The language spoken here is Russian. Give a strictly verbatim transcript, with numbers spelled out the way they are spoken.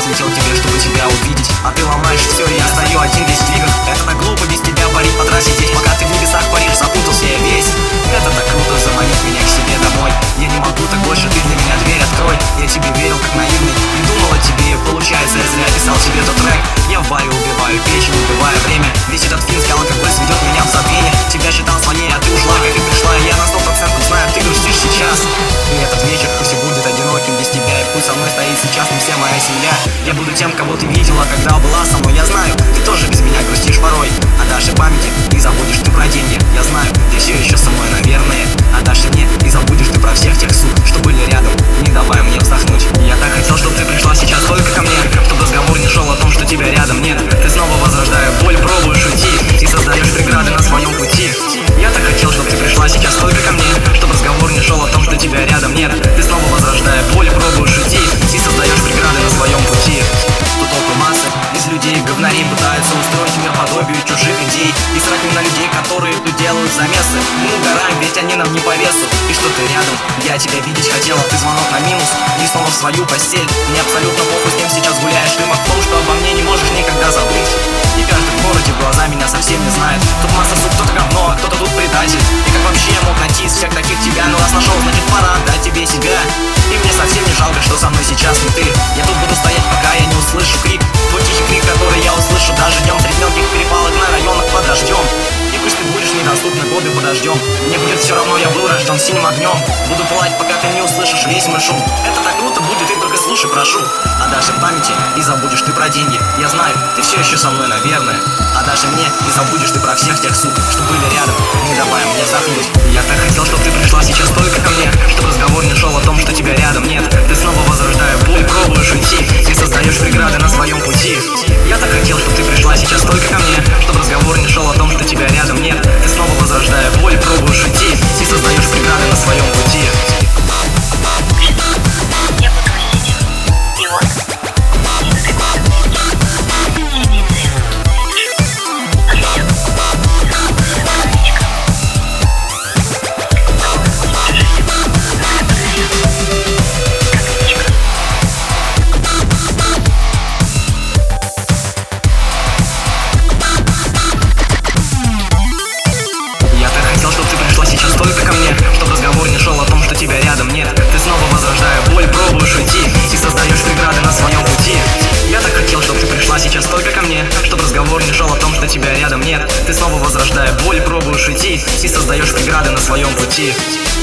взлетел к тебе, чтобы тебя увидеть. А ты ломаешь все, и я стою один весь в двигах. Это так глупо без тебя парить по трассе здесь, пока ты в небесах паришь, запутался я весь. Это так круто заманить меня к себе домой. Я не могу так больше, ты для меня дверь открой. Я тебе верил как наивный, не думал о тебе. Получается, я зря писал себе тот трек. Я в баре убиваю печень, убивая время. Весь этот финский алкоголь сведет меня в забвение. Тебя считал своей, а ты ушла, как и пришла. И я на сто процентов знаю, ты грустишь сейчас. И этот вечер пусть и будет одиноким без тебя. И пусть со мной стоит сейчас не вся моя семья. Я буду тем, кого ты видела, когда была со мной. Я знаю, ты тоже без меня грустишь порой. Отдашь и памяти, и забудешь ты про деньги. Я знаю, ты все еще со мной, наверное. Отдашь мне, и забудешь ты про всех тех сук, что были рядом, не давая мне вздохнуть. Я так хотел, чтобы ты пришла сейчас только ко мне, чтобы разговор не шел о том, что тебя рядом нет. Ты снова возрождая боль, пробуешь уйти и создаешь преграды на своем пути. Я так хотел, чтобы ты пришла сейчас только ко мне, чтобы разговор не шел о том, что тебя рядом нет. Ты снова возрождая боль, пробуешь уйти и создаешь преграды на своем пути. Тут толпы массы из людей говнарей пытаются устроить мир подобию чужих идей и срать на людей, которые тут делают замесы. Мы угораем, ведь они нам не по весу. И что ты рядом, я тебя видеть хотела. Ты звонок на минус и снова в свою постель. Мне абсолютно похуй, с кем сейчас гуляешь. Ты в том, что обо мне не можешь никогда забыть. И каждый в городе в глаза меня совсем не знает. Тут масса сук, кто-то говно, а кто-то тут предатель. И как вообще я мог найти из всех таких тебя? Ну раз нашел, значит пора отдать тебе себя. И мне совсем не жалко, что со мной сейчас не ты. Я тут буду стоять, пока я не услышу крик. Твой тихий крик, который я услышу даже днем. Три мелких перепалок на районах под дождем. И пусть ты будешь недоступны годы подождем. Мне будет все равно, я был рожден синим огнем. Буду пылать, пока ты не услышишь весь мой шум. Это так круто будет, ты только слушай, прошу. Отдашь в памяти и забудешь ты про деньги. Я знаю, ты все еще со мной, наверное. Отдашь мне и забудешь ты про всех тех сук, что были рядом, не давая мне вздохнуть. Я так хотел, чтобы ты пришла сейчас только ко мне, чтобы разговор не шел о том, что тебя рядом нет. Ты снова возрождая боль, пробуешь уйти и создаешь преграды на своем пути. Я так хотел, чтобы ты пришла сейчас только ко мне, чтобы разговор не шел о том, что тебя рядом нет. Ты снова возрождая боль, пробуешь уйти и создаешь преграды на своем пути. Я буду видеть. И вот. Только ко мне, чтобы разговор не шел о том, что тебя рядом нет. Ты снова возрождая боль, пробуешь уйти и создаешь преграды на своем пути. Я так хотел, чтобы ты пришла сейчас только ко мне, чтобы разговор не шел о том, что тебя рядом нет. Ты снова возрождая боль, пробуешь уйти и создаешь преграды на своем пути.